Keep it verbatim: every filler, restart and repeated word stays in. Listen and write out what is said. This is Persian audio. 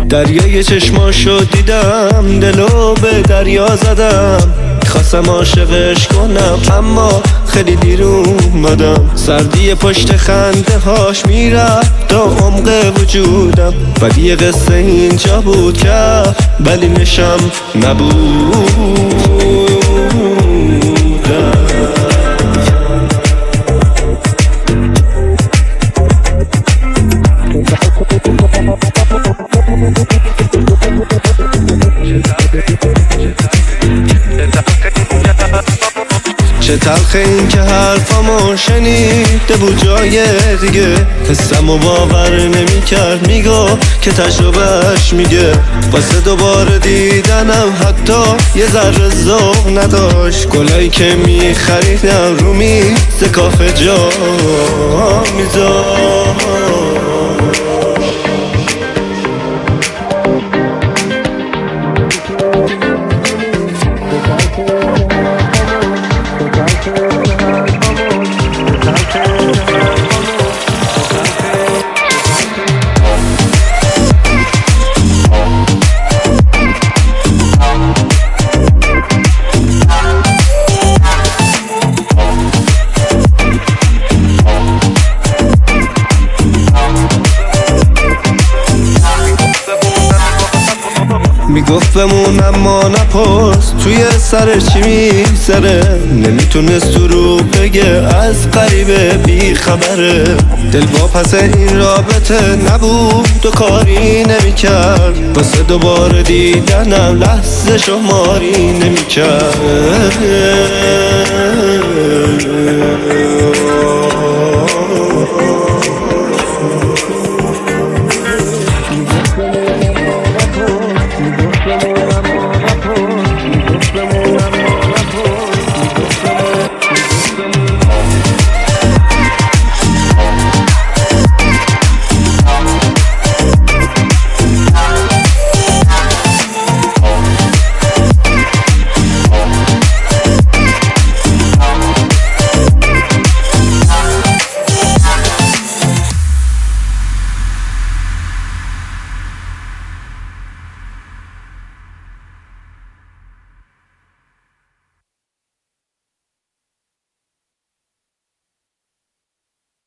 دریای چشماشو دیدم، دلو به دریا زدم. خواستم عاشقش کنم اما خیلی دیر اومدم. سردی پشت خنده هاش میرفت تا عمق وجودم. ولی قصه اینجا بود که ولی نشم نبودم. چه تلخه این که حرفامو شنیده بود جای دیگه. حسمو باور نمی کرد، میگو که تجربهش میگه. واسه دوباره دیدنم حتی یه ذره ذوق نداشت. گلایی که میخریدم رو میز کافه جا میذاشت. میگفت بمون اما نپرس توی سر چی میگذره. نمیتونست تو رو بگه از غریبه بی خبره. دل با پس این رابطه نبود و کاری نمیکرد. واسه دوباره دیدنم لحظه شماری نمیکرد.